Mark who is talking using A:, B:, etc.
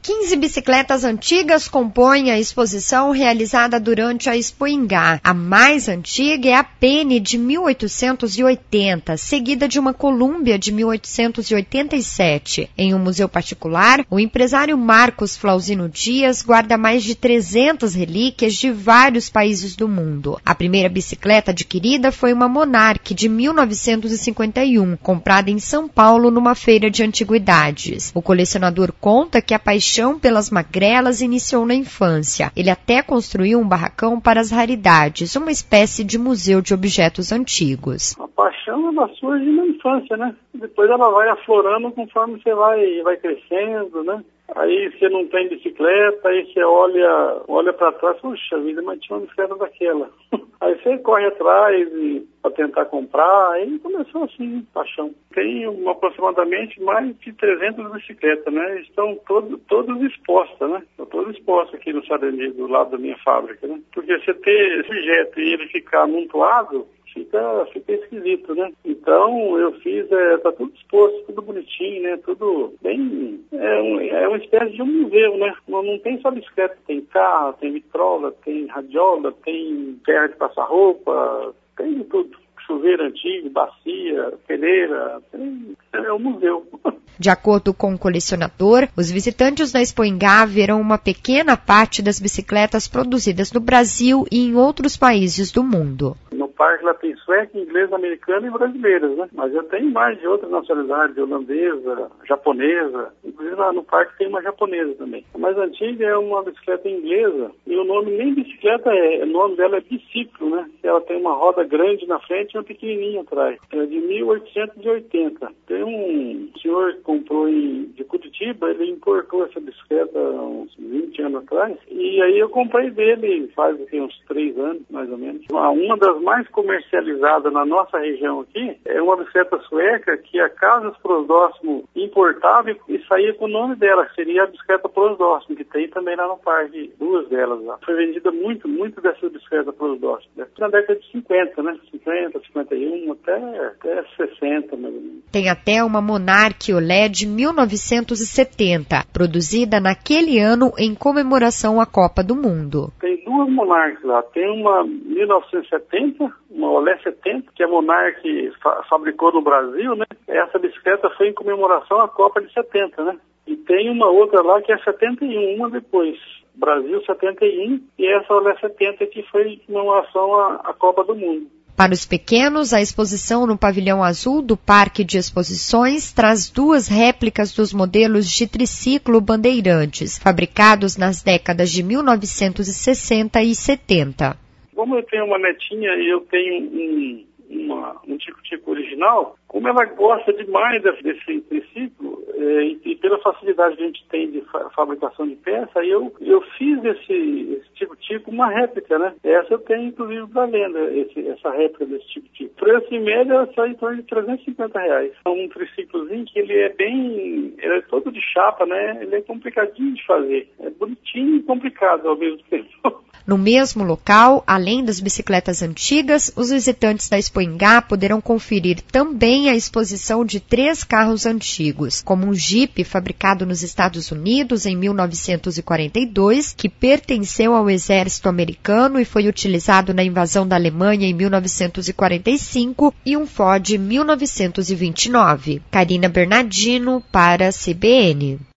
A: 15 bicicletas antigas compõem a exposição realizada durante a Expoingá. A mais antiga é a Penny de 1880, seguida de uma Columbia de 1887. Em um museu particular, o empresário Marcos Flauzino Dias guarda mais de 300 relíquias de vários países do mundo. A primeira bicicleta adquirida foi uma Monarch de 1951, comprada em São Paulo numa feira de antiguidades. O colecionador conta que a paixão pelas magrelas iniciou na infância. Ele até construiu um barracão para as raridades, uma espécie de museu de objetos antigos.
B: A paixão ela surge na infância, né? Depois ela vai aflorando conforme você vai crescendo, né? Aí você não tem bicicleta, aí você olha para trás, puxa vida, mas tinha uma bicicleta daquela. Aí você corre atrás para tentar comprar, aí começou assim, paixão. Tem aproximadamente mais de 300 bicicletas, né? Estão todas expostas, né? Estão todas expostas aqui no Sarandi, do lado da minha fábrica, né? Porque você ter esse objeto e ele ficar amontoado, fica esquisito, né? Então, eu fiz, tá tudo exposto, tudo bonitinho, né? Tudo bem, é uma espécie de um museu, né? Não tem só bicicleta, tem carro, tem vitrola, tem radiola, tem terra de passar roupa, tem de tudo. Chuveiro antigo, bacia, peneira, é um museu.
A: De acordo com o colecionador, os visitantes da Expoingá verão uma pequena parte das bicicletas produzidas no Brasil e em outros países do mundo.
B: No parque lá tem sueca, inglesa, americana e brasileiras, né? Mas eu tenho mais de outras nacionalidades, holandesa, japonesa. Inclusive lá no parque tem uma japonesa também. A mais antiga é uma bicicleta inglesa e o nome nem bicicleta o nome dela é biciclo, né? Ela tem uma roda grande na frente e uma pequenininha atrás. É de 1880. Tem um senhor que comprou de Curitiba, ele importou essa bicicleta uns 20 anos atrás e aí eu comprei dele faz uns 3 anos, mais ou menos. Uma das mais comercializadas na nossa região aqui é uma bicicleta sueca que a Casas Prosdóximo importava e saía com o nome dela, que seria a bicicleta Prosdóximo, que tem também lá no parque, 2 delas lá. Foi vendida muito dessa bicicleta Prosdóximo. Na década de 50, né? 50, 51, até 60, mais ou menos.
A: Tem até uma Monarch Olé de 1970, produzida naquele ano em comemoração à Copa do Mundo.
B: Tem 2 Monarchs lá. Tem uma 1970, uma Olé 70, que a Monarch fabricou no Brasil, né? Essa bicicleta foi em comemoração à Copa de 70, né? E tem uma outra lá que é 71, uma depois. Brasil 71 e essa Olé 70 que foi em comemoração à Copa do Mundo.
A: Para os pequenos, a exposição no pavilhão azul do Parque de Exposições traz 2 réplicas dos modelos de triciclo Bandeirantes, fabricados nas décadas de 1960 e 70.
B: Como eu tenho uma netinha e eu tenho um tico-tico original, como ela gosta demais desse triciclo e pela facilidade que a gente tem de fabricação de peça, eu fiz esse tico-tico uma réplica, né? Essa eu tenho inclusive para venda, essa réplica desse tico-tico. O preço em média sai em torno de R$350. É um triciclozinho que ele é todo de chapa, né? Ele é complicadinho de fazer. É bonitinho e complicado ao mesmo tempo.
A: No mesmo local, além das bicicletas antigas, os visitantes da Expoingá poderão conferir também a exposição de 3 carros antigos, como um Jeep fabricado nos Estados Unidos em 1942, que pertenceu ao exército americano e foi utilizado na invasão da Alemanha em 1945, e um Ford 1929. Karina Bernardino para a CBN.